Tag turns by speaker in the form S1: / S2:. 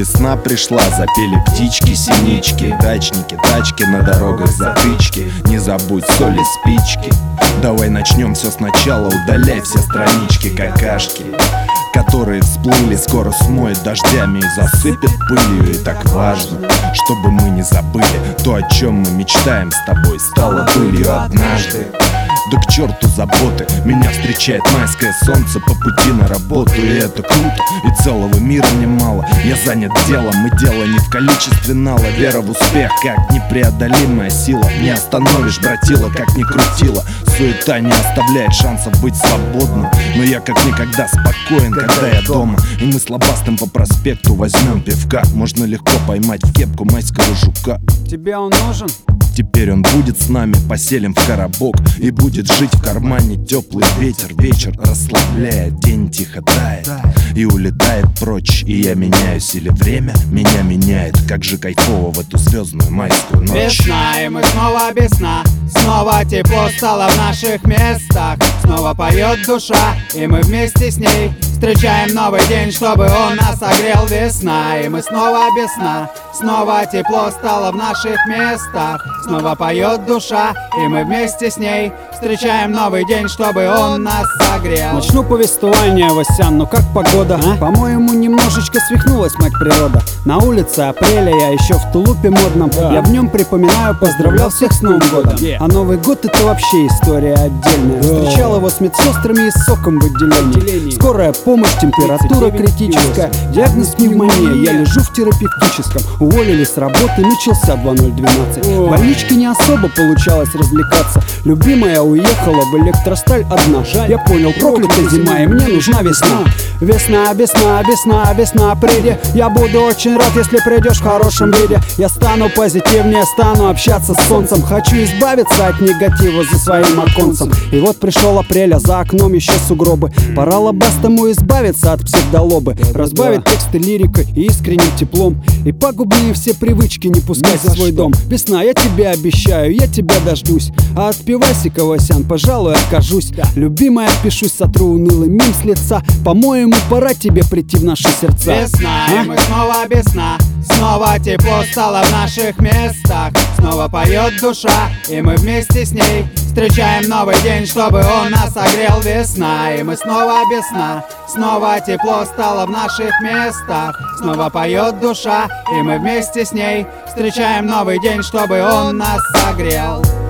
S1: весна пришла, запели птички, синички, дачники, тачки, на дорогах затычки. Не забудь соли, спички. Давай начнем все сначала, удаляй все странички, какашки, которые всплыли, скоро смоет дождями и засыпет пылью. И так важно, чтобы мы не забыли то, о чем мы мечтаем с тобой, стало былью однажды. Да к черту заботы, меня встречает майское солнце по пути на работу. И это круто, и целого мира мне мало. Я занят делом, и дело не в количестве нала. Вера в успех, как непреодолимая сила. Не остановишь, братила, как ни крутила. Суета не оставляет шансов быть свободным, но я как никогда спокоен, когда я дома. И мы с Лобастым по проспекту возьмем пивка. Можно легко поймать в кепку майского жука.
S2: Тебе он нужен?
S1: Теперь он будет с нами, поселим в коробок. И будет жить в кармане теплый ветер. Вечер расслабляет, день тихо тает и улетает прочь. И я меняюсь, или время меня меняет. Как же кайфово в эту звездную майскую ночь.
S2: Весна, и мы снова без сна. Снова тепло стало в наших местах. Снова поет душа, и мы вместе с ней встречаем новый день, чтобы он нас согрел. Весна, и мы снова без сна. Снова тепло стало в наших местах. Снова поет душа, и мы вместе с ней встречаем новый день, чтобы он нас согрел. Начну повествование, Васян, ну как погода? По-моему, немножечко свихнулась мать природа. На улице апреля, я еще в тулупе модном. Я в нем, припоминаю, поздравлял всех с Новым годом. А Новый год — это вообще история отдельная. Встречал его с медсестрами и соком в отделении. Скорая помощь, температура критическая, диагноз пневмония. Я лежу в терапевтическом. Уволили с работы, начался 2012. В больничке не особо получалось развлекаться. Любимая уехала в электросталь одна. Я понял, проклята зима, и мне нужна весна. Весна, весна, весна, весна, приди. Я буду очень рад, если придешь в хорошем виде. Я стану позитивнее, стану общаться с солнцем. Хочу избавиться от негатива за своим оконцем. И вот пришел апрель, а за окном еще сугробы. Пора Лобастому избавиться от псевдолобы. Разбавить тексты лирикой и искренним теплом. И пагубные все привычки не пускать в свой дом. Весна, я тебе обещаю, я тебя дождусь. А от пивасика, Васян, пожалуй, откажусь. Любимая, пишусь, сотру унылый мим с лица. По-моему, пора тебе прийти в наши сердца. Весна, и мы снова без сна. Снова тепло стало в наших местах. Снова поет душа, и мы вместе с ней встречаем новый день, чтобы он нас согрел. Весна, и мы снова без сна. Снова тепло стало в наших местах. Снова поет душа, и мы вместе с ней встречаем новый день, чтобы он нас согрел.